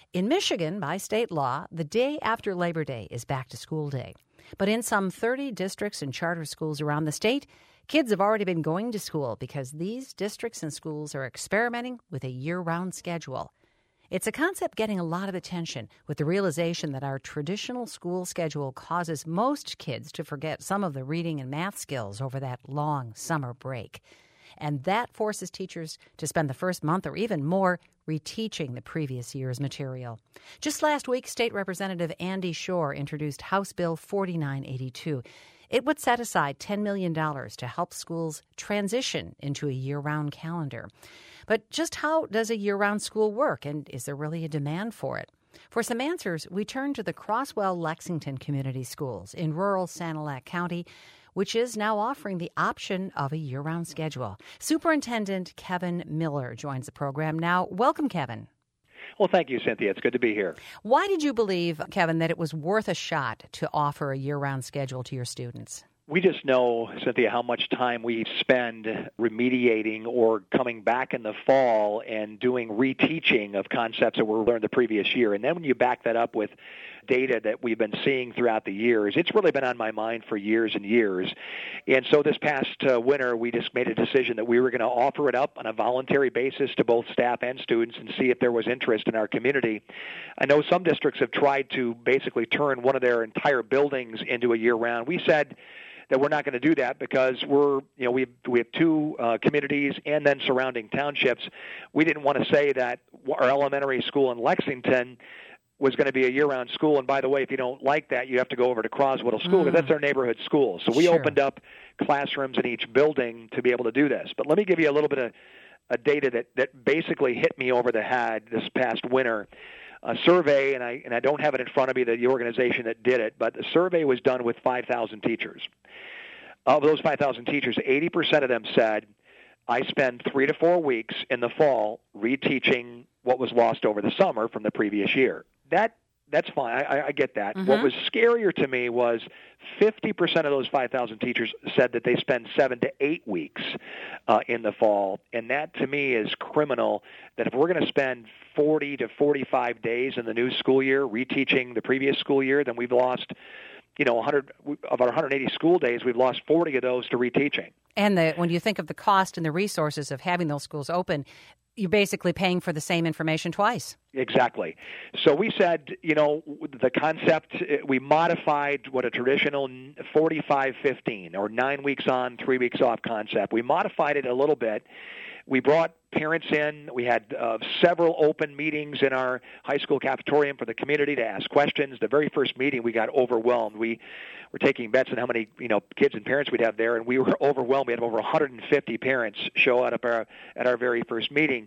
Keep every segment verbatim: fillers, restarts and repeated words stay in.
In Michigan, by state law, the day after Labor Day is back to school day. But in some thirty districts and charter schools around the state, kids have already been going to school because these districts and schools are experimenting with a year-round schedule. It's a concept getting a lot of attention with the realization that our traditional school schedule causes most kids to forget some of the reading and math skills over that long summer break. And that forces teachers to spend the first month or even more reteaching the previous year's material. Just last week, State Representative Andy Shore introduced House Bill forty-nine eighty-two. It would set aside ten million dollars to help schools transition into a year-round calendar. But just how does a year-round school work, and is there really a demand for it? For some answers, we turn to the Croswell-Lexington Community Schools in rural Sanilac County, which is now offering the option of a year-round schedule. Superintendent Kevin Miller joins the program now. Welcome, Kevin. Well, thank you, Cynthia. It's good to be here. Why did you believe, Kevin, that it was worth a shot to offer a year-round schedule to your students? We just know, Cynthia, how much time we spend remediating or coming back in the fall and doing reteaching of concepts that were learned the previous year. And then when you back that up with data that we've been seeing throughout the years, it's really been on my mind for years and years. And so this past uh, winter, we just made a decision that we were going to offer it up on a voluntary basis to both staff and students and see if there was interest in our community. I know some districts have tried to basically turn one of their entire buildings into a year-round. We said that we're not going to do that because we're, you know, we have, we have two uh, communities and then surrounding townships. We didn't want to say that our elementary school in Lexington was going to be a year-round school. And by the way, if you don't like that, you have to go over to Croswell School because mm. that's our neighborhood school. So we sure. opened up classrooms in each building to be able to do this. But let me give you a little bit of a data that, that basically hit me over the head this past winter. A survey, and I and I don't have it in front of me, the organization that did it, but the survey was done with five thousand teachers. Of those five thousand teachers, eighty percent of them said, I spend three to four weeks in the fall reteaching what was lost over the summer from the previous year. That That's fine. I, I get that. Mm-hmm. What was scarier to me was fifty percent of those five thousand teachers said that they spend seven to eight weeks uh, in the fall. And that, to me, is criminal, that if we're going to spend forty to forty-five days in the new school year reteaching the previous school year, then we've lost, you know, one hundred of our one hundred eighty school days, we've lost forty of those to reteaching. And the, when you think of the cost and the resources of having those schools open, you're basically paying for the same information twice. Exactly. So we said, you know, the concept, we modified what a traditional forty-five fifteen or nine weeks on, three weeks off concept. We modified it a little bit. We brought parents in. We had uh, several open meetings in our high school cafetorium for the community to ask questions. The very first meeting, we got overwhelmed. We were taking bets on how many, you know, kids and parents we'd have there, and we were overwhelmed. We had over one hundred fifty parents show up at our, at our very first meeting.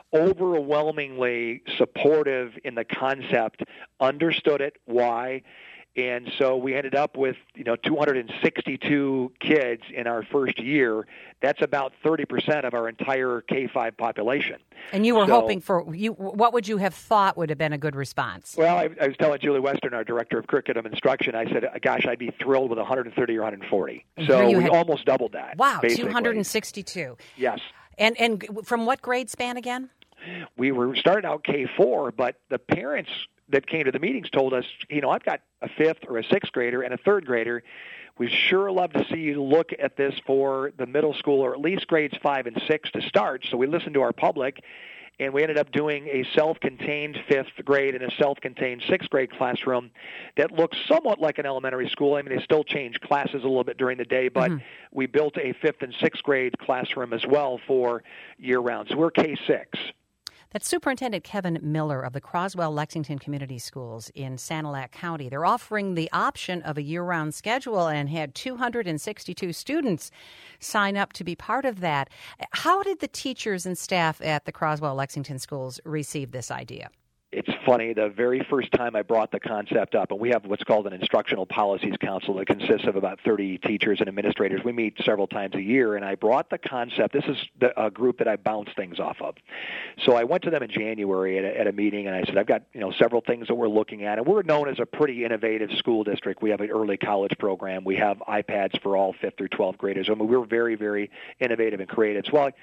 Overwhelmingly supportive in the concept, understood it, why. And so we ended up with, you know, two hundred sixty-two kids in our first year. That's about thirty percent of our entire K five population. And you were so, hoping for, you. What would you have thought would have been a good response? Well, I, I was telling Julie Western, our director of curriculum instruction, I said, gosh, I'd be thrilled with one hundred thirty or one hundred forty. And so we had, almost doubled that. Wow, basically. two hundred sixty-two. Yes. And and from what grade span again? We were started out K four, but the parents that came to the meetings told us, you know, I've got a fifth or a sixth grader and a third grader. We'd sure love to see you look at this for the middle school or at least grades five and six to start. So we listened to our public, and we ended up doing a self-contained fifth grade and a self-contained sixth grade classroom that looks somewhat like an elementary school. I mean, they still change classes a little bit during the day, but mm-hmm. we built a fifth and sixth grade classroom as well for year-round. So we're K six. That's Superintendent Kevin Miller of the Croswell-Lexington Community Schools in Sanilac County. They're offering the option of a year-round schedule and had two hundred sixty-two students sign up to be part of that. How did the teachers and staff at the Croswell-Lexington schools receive this idea? It's funny, the very first time I brought the concept up, and we have what's called an Instructional Policies Council that consists of about thirty teachers and administrators. We meet several times a year, and I brought the concept. This is the, a group that I bounce things off of. So I went to them in January at a, at a meeting, and I said, I've got, you know, several things that we're looking at, and we're known as a pretty innovative school district. We have an early college program. We have iPads for all fifth through twelfth graders. I mean, we're very, very innovative and creative. So I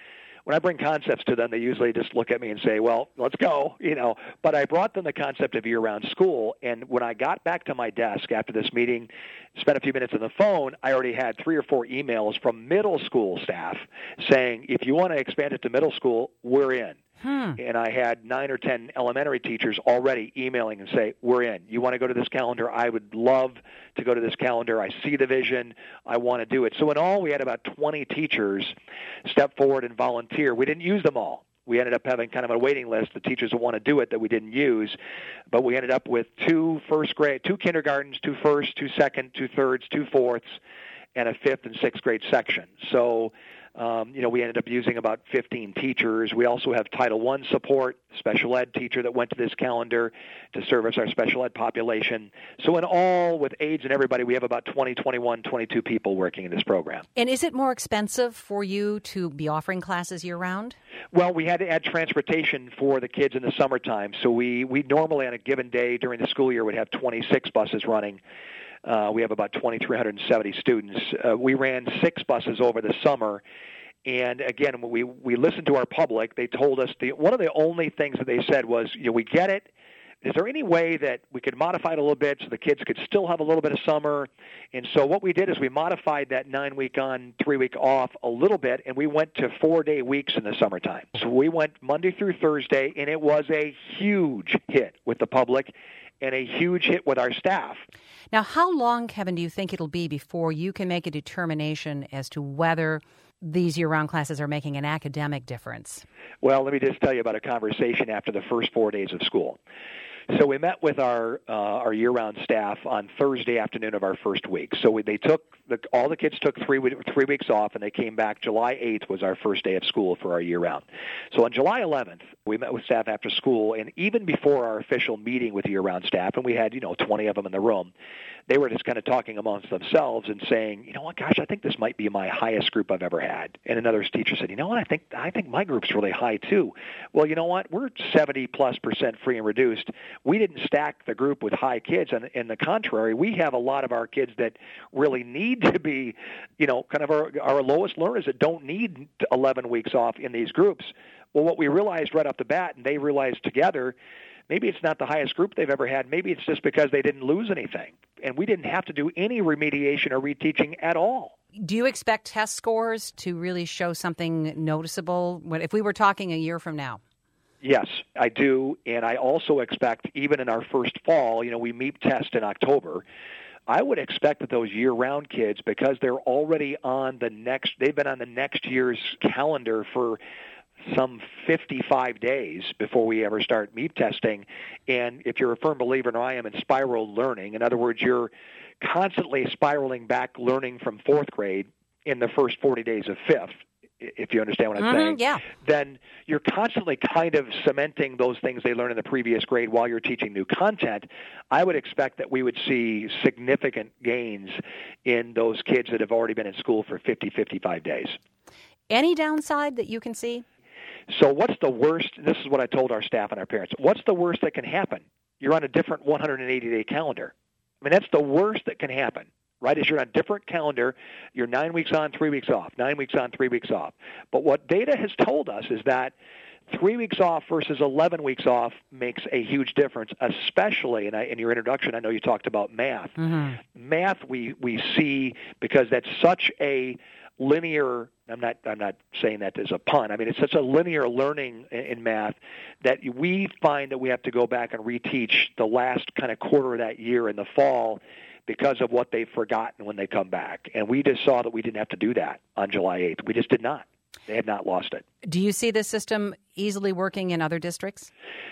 when I bring concepts to them, they usually just look at me and say, well, let's go, you know. But I brought them the concept of year-round school, and when I got back to my desk after this meeting, spent a few minutes on the phone, I already had three or four emails from middle school staff saying, if you want to expand it to middle school, we're in. Hmm. And I had nine or ten elementary teachers already emailing and say, we're in. You want to go to this calendar? I would love to go to this calendar. I see the vision. I want to do it. So in all, we had about twenty teachers step forward and volunteer. We didn't use them all. We ended up having kind of a waiting list of teachers who want to do it that we didn't use. But we ended up with two first grade, two kindergartens, two first, two second, two thirds, two fourths, and a fifth and sixth grade section. So Um, you know, we ended up using about fifteen teachers. We also have Title one support, special ed teacher that went to this calendar to service our special ed population. So in all, with aides and everybody, we have about twenty, twenty-one, twenty-two people working in this program. And is it more expensive for you to be offering classes year-round? Well, we had to add transportation for the kids in the summertime. So we, we normally on a given day during the school year would have twenty-six buses running. Uh, we have about two thousand three hundred seventy students. Uh, we ran six buses over the summer. And again, when we, we listened to our public, they told us the one of the only things that they said was, you know, we get it. Is there any way that we could modify it a little bit so the kids could still have a little bit of summer? And so what we did is we modified that nine-week on, three-week off a little bit, and we went to four-day weeks in the summertime. So we went Monday through Thursday, and it was a huge hit with the public and a huge hit with our staff. Now, how long, Kevin, do you think it'll be before you can make a determination as to whether these year-round classes are making an academic difference? Well, let me just tell you about a conversation after the first four days of school. So we met with our uh, our year-round staff on Thursday afternoon of our first week. So we, they took the, all the kids took three three weeks off, and they came back. July eighth was our first day of school for our year-round. So on July eleventh, we met with staff after school, and even before our official meeting with the year-round staff, and we had you know twenty of them in the room, they were just kind of talking amongst themselves and saying, you know what, gosh, I think this might be my highest group I've ever had. And another teacher said, you know what, I think I think my group's really high too. Well, you know what, we're seventy plus percent free and reduced. We didn't stack the group with high kids, and in the contrary, we have a lot of our kids that really need to be, you know, kind of our, our lowest learners that don't need eleven weeks off in these groups. Well, what we realized right off the bat, and they realized together, maybe it's not the highest group they've ever had. Maybe it's just because they didn't lose anything, and we didn't have to do any remediation or reteaching at all. Do you expect test scores to really show something noticeable if we were talking a year from now? Yes, I do, and I also expect even in our first fall, you know, we MEP test in October, I would expect that those year-round kids, because they're already on the next, they've been on the next year's calendar for some fifty-five days before we ever start MEP testing, and if you're a firm believer, and I am, in spiral learning, in other words, you're constantly spiraling back learning from fourth grade in the first forty days of fifth, if you understand what I'm mm-hmm, saying, yeah. then you're constantly kind of cementing those things they learned in the previous grade while you're teaching new content. I would expect that we would see significant gains in those kids that have already been in school for fifty, fifty-five days. Any downside that you can see? So what's the worst? This is what I told our staff and our parents. What's the worst that can happen? You're on a different one hundred eighty-day calendar. I mean, that's the worst that can happen. Right, is you're on a different calendar, you're nine weeks on, three weeks off, nine weeks on, three weeks off. But what data has told us is that three weeks off versus eleven weeks off makes a huge difference, especially, and I, in your introduction, I know you talked about math. Mm-hmm. Math we, we see, because that's such a linear, I'm not I'm not saying that as a pun, I mean, it's such a linear learning in, in math that we find that we have to go back and reteach the last kind of quarter of that year in the fall, because of what they've forgotten when they come back. And we just saw that we didn't have to do that on July eighth. We just did not. They had not lost it. Do you see this system easily working in other districts?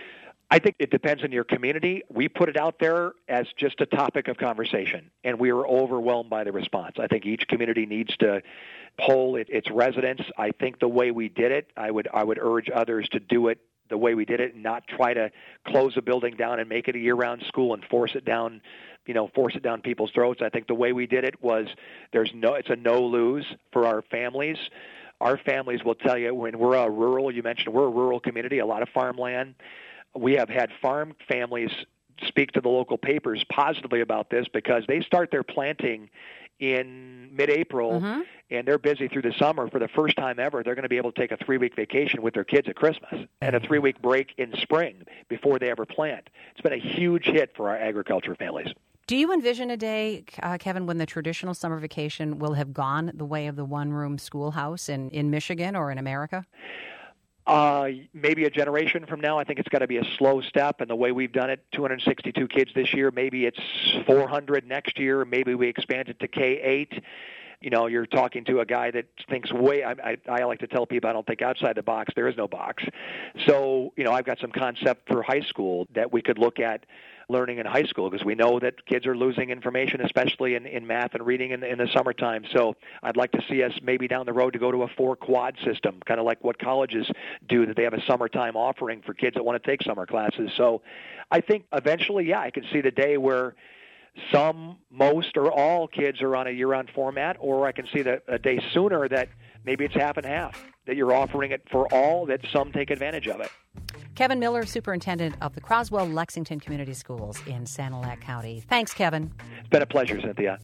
I think it depends on your community. We put it out there as just a topic of conversation, and we were overwhelmed by the response. I think each community needs to poll it, its residents. I think the way we did it, I would I would urge others to do it the way we did it and not try to close a building down and make it a year-round school and force it down you know, force it down people's throats. I think the way we did it was there's no, it's a no-lose for our families. Our families will tell you, when we're a rural, you mentioned we're a rural community, a lot of farmland. We have had farm families speak to the local papers positively about this because they start their planting in mid-April, mm-hmm. and they're busy through the summer. For the first time ever, they're going to be able to take a three-week vacation with their kids at Christmas and a three-week break in spring before they ever plant. It's been a huge hit for our agriculture families. Do you envision a day, uh, Kevin, when the traditional summer vacation will have gone the way of the one-room schoolhouse in, in Michigan or in America? Uh, maybe a generation from now. I think it's got to be a slow step, and the way we've done it, two hundred sixty-two kids this year, maybe it's four hundred next year, maybe we expand it to K eight. You know, you're talking to a guy that thinks way, I, I, I like to tell people I don't think outside the box. There is no box. So, you know, I've got some concept for high school that we could look at learning in high school, because we know that kids are losing information, especially in, in math and reading in the, in the summertime. So I'd like to see us maybe down the road to go to a four-quad system, kind of like what colleges do, that they have a summertime offering for kids that want to take summer classes. So I think eventually, yeah, I can see the day where some, most, or all kids are on a year-round format, or I can see the, a day sooner that maybe it's half and half, that you're offering it for all, that some take advantage of it. Kevin Miller, Superintendent of the Croswell-Lexington Community Schools in Sanilac County. Thanks, Kevin. It's been a pleasure, Cynthia.